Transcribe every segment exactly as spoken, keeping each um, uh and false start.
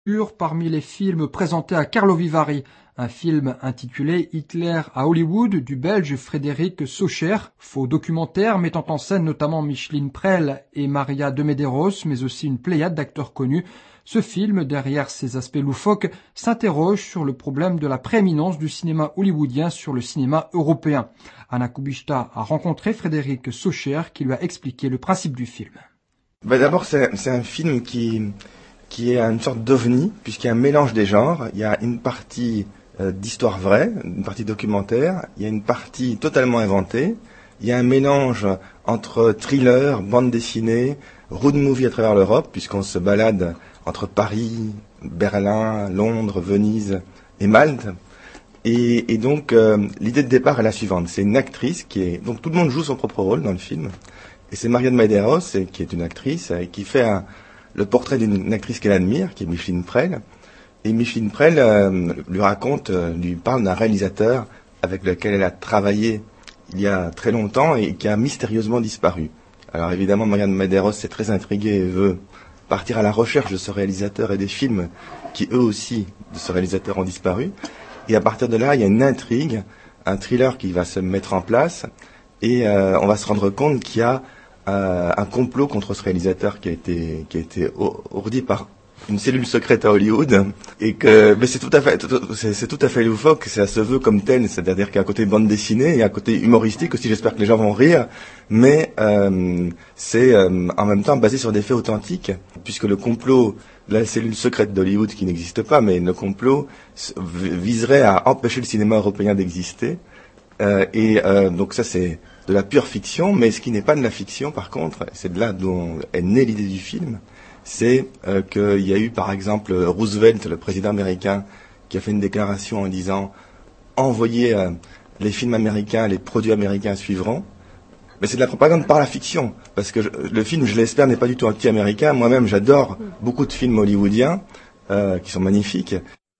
Parmi les films présentés à Karlovy Vary, un film intitulé Hitler à Hollywood du Belge Frédéric Saucher, faux documentaire mettant en scène notamment Micheline Prel et Maria de Medeiros, mais aussi une pléiade d'acteurs connus. Ce film, derrière ses aspects loufoques, s'interroge sur le problème de la prééminence du cinéma hollywoodien sur le cinéma européen. Anna Kubishta a rencontré Frédéric Saucher qui lui a expliqué le principe du film. Bah d'abord, c'est, c'est un film qui... qui est une sorte d'ovni, puisqu'il y a un mélange des genres. Il y a une partie euh, d'histoire vraie, une partie documentaire, il y a une partie totalement inventée, il y a un mélange entre thriller, bande dessinée, road movie à travers l'Europe, puisqu'on se balade entre Paris, Berlin, Londres, Venise et Malte. Et, et donc, euh, l'idée de départ est la suivante. C'est une actrice qui est... Donc, tout le monde joue son propre rôle dans le film. Et c'est Maria de Medeiros, qui est une actrice, et qui fait un... le portrait d'une actrice qu'elle admire, qui est Micheline Prel. Et Micheline Prel euh, lui raconte, euh, lui parle d'un réalisateur avec lequel elle a travaillé il y a très longtemps et qui a mystérieusement disparu. Alors évidemment, Marianne Medeiros est très intriguée et veut partir à la recherche de ce réalisateur et des films qui, eux aussi, de ce réalisateur ont disparu. Et à partir de là, il y a une intrigue, un thriller qui va se mettre en place et euh, on va se rendre compte qu'il y a Euh, un complot contre ce réalisateur qui a été qui a été ourdi par une cellule secrète à Hollywood et que mais c'est tout à fait c'est, c'est tout à fait loufoque, ça se veut comme tel, c'est-à-dire qu'il y a un côté bande dessinée et un côté humoristique aussi, j'espère que les gens vont rire, mais euh, c'est euh, en même temps basé sur des faits authentiques, puisque le complot de la cellule secrète d'Hollywood qui n'existe pas, mais le complot viserait à empêcher le cinéma européen d'exister euh, et euh, donc ça c'est de la pure fiction, mais ce qui n'est pas de la fiction, par contre, c'est de là dont est née l'idée du film, c'est euh, qu'il y a eu, par exemple, Roosevelt, le président américain, qui a fait une déclaration en disant « Envoyez euh, les films américains, les produits américains suivront ». Mais c'est de la propagande par la fiction, parce que je, le film, je l'espère, n'est pas du tout anti-américain. Moi-même, j'adore beaucoup de films hollywoodiens euh, qui sont magnifiques.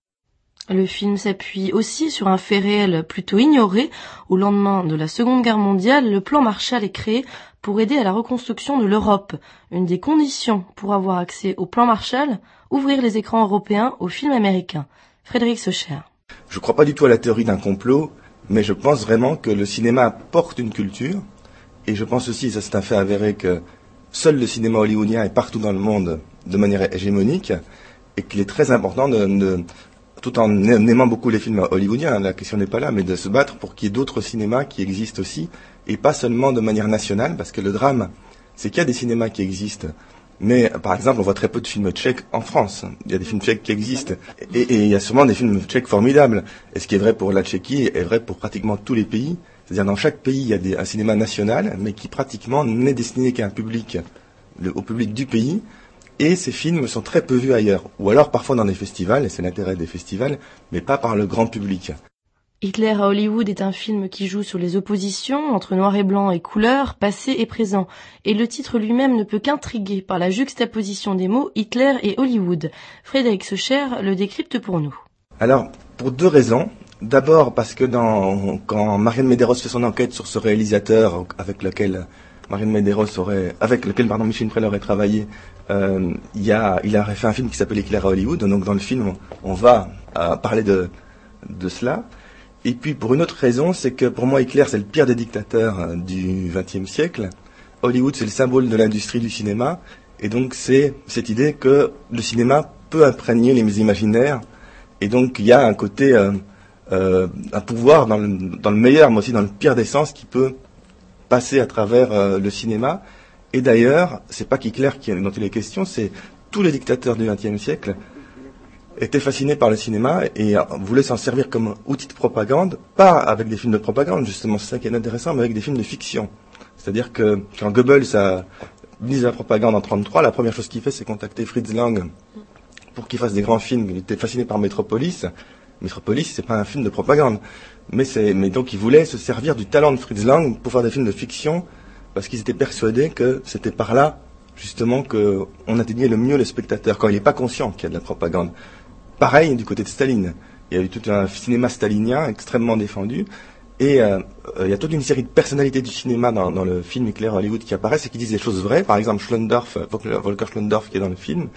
Le film s'appuie aussi sur un fait réel plutôt ignoré. Au lendemain de la Seconde Guerre mondiale, le plan Marshall est créé pour aider à la reconstruction de l'Europe. Une des conditions pour avoir accès au plan Marshall, ouvrir les écrans européens aux films américains. Frédéric Saucher. Je ne crois pas du tout à la théorie d'un complot, mais je pense vraiment que le cinéma porte une culture. Et je pense aussi, ça c'est un fait avéré, que seul le cinéma hollywoodien est partout dans le monde de manière hégémonique et qu'il est très important de... de tout en aimant beaucoup les films hollywoodiens, la question n'est pas là, mais de se battre pour qu'il y ait d'autres cinémas qui existent aussi, et pas seulement de manière nationale, parce que le drame, c'est qu'il y a des cinémas qui existent, mais par exemple, on voit très peu de films tchèques en France. Il y a des films tchèques qui existent, et, et il y a sûrement des films tchèques formidables. Et ce qui est vrai pour la Tchéquie est vrai pour pratiquement tous les pays. C'est-à-dire, dans chaque pays, il y a des, un cinéma national, mais qui pratiquement n'est destiné qu'à un public, le, au public du pays. Et ces films sont très peu vus ailleurs, ou alors parfois dans des festivals, et c'est l'intérêt des festivals, mais pas par le grand public. Hitler à Hollywood est un film qui joue sur les oppositions entre noir et blanc et couleur, passé et présent. Et le titre lui-même ne peut qu'intriguer par la juxtaposition des mots Hitler et Hollywood. Frédéric Saucher le décrypte pour nous. Alors, pour deux raisons. D'abord parce que dans, quand Marianne Medeiros fait son enquête sur ce réalisateur avec lequel Marianne Medeiros aurait, avec lequel pardon Micheline Prel aurait travaillé, euh, il y a, il a fait un film qui s'appelle Hitler à Hollywood. Donc dans le film, on, on va euh, parler de de cela. Et puis pour une autre raison, c'est que pour moi Hitler c'est le pire des dictateurs euh, du vingtième siècle. Hollywood c'est le symbole de l'industrie du cinéma, et donc c'est cette idée que le cinéma peut imprégner les imaginaires, et donc il y a un côté, euh, euh, un pouvoir dans le, dans le meilleur, mais aussi dans le pire des sens, qui peut passer à travers euh, le cinéma. Et d'ailleurs, c'est pas qu'Hitler qui dont il est question, c'est tous les dictateurs du vingtième siècle étaient fascinés par le cinéma et euh, voulaient s'en servir comme outil de propagande, pas avec des films de propagande, justement, c'est ça qui est intéressant, mais avec des films de fiction. C'est-à-dire que quand Goebbels a mis la propagande en trente-trois, la première chose qu'il fait, c'est contacter Fritz Lang pour qu'il fasse des grands films. Il était fasciné par Metropolis. Metropolis, c'est pas un film de propagande, mais c'est, mais donc il voulait se servir du talent de Fritz Lang pour faire des films de fiction, parce qu'ils étaient persuadés que c'était par là, justement, qu'on atteignait le mieux le spectateur, quand il n'est pas conscient qu'il y a de la propagande. Pareil du côté de Staline. Il y a eu tout un cinéma stalinien extrêmement défendu, et euh, il y a toute une série de personnalités du cinéma dans, dans le film Hitler Hollywood qui apparaissent et qui disent des choses vraies. Par exemple, Schlondorf, Volker Schlondorf qui est dans le film,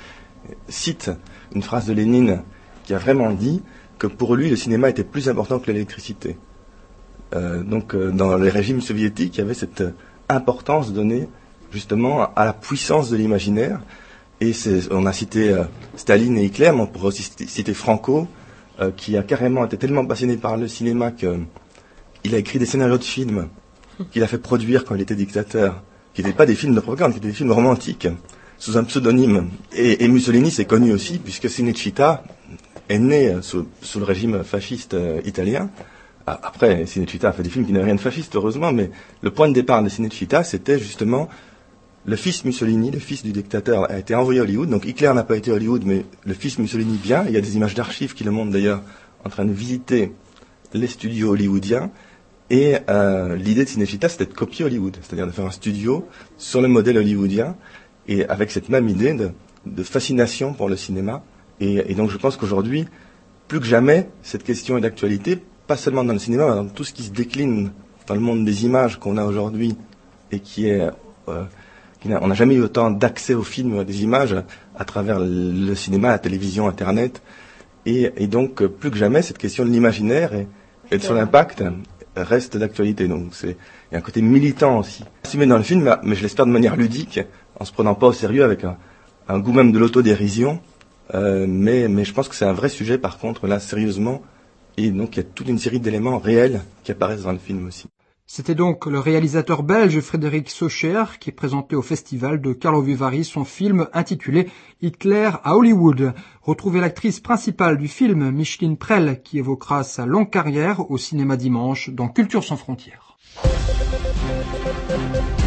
cite une phrase de Lénine qui a vraiment dit que pour lui, le cinéma était plus important que l'électricité. Euh, donc, euh, dans les régimes soviétiques, il y avait cette euh, importance donnée justement à la puissance de l'imaginaire. Et c'est, on a cité euh, Staline et Hitler, mais on pourrait aussi citer Franco, euh, qui a carrément été tellement passionné par le cinéma qu'il a écrit des scénarios de films qu'il a fait produire quand il était dictateur, qui n'étaient pas des films de propagande, qui étaient des films romantiques, sous un pseudonyme. Et, et Mussolini, c'est connu aussi, puisque Cinecittà est né sous, sous le régime fasciste euh, italien. Après, Cinecittà a fait des films qui n'avaient rien de fasciste, heureusement, mais le point de départ de Cinecittà, c'était justement le fils Mussolini, le fils du dictateur, a été envoyé à Hollywood. Donc Hitler n'a pas été à Hollywood, mais le fils Mussolini bien. Il y a des images d'archives qui le montrent d'ailleurs en train de visiter les studios hollywoodiens. Et euh, l'idée de Cinecittà, c'était de copier Hollywood, c'est-à-dire de faire un studio sur le modèle hollywoodien, et avec cette même idée de, de fascination pour le cinéma. Et, et donc je pense qu'aujourd'hui, plus que jamais, cette question est d'actualité, pas seulement dans le cinéma, mais dans tout ce qui se décline dans le monde des images qu'on a aujourd'hui, et qui est... Euh, qui n'a, on n'a jamais eu autant d'accès aux films, à des images, à travers le cinéma, la télévision, Internet. Et, et donc, plus que jamais, cette question de l'imaginaire et, et de son impact reste d'actualité. Donc, c'est, il y a un côté militant aussi, assumé dans le film, mais je l'espère de manière ludique, en se prenant pas au sérieux, avec un, un goût même de l'autodérision. Euh, mais, mais je pense que c'est un vrai sujet, par contre, là, sérieusement. Et donc, il y a toute une série d'éléments réels qui apparaissent dans le film aussi. C'était donc le réalisateur belge Frédéric Socher qui présentait au festival de Karlovy Vary son film intitulé Hitler à Hollywood. Retrouvez l'actrice principale du film, Micheline Prel, qui évoquera sa longue carrière au cinéma dimanche dans Culture sans frontières.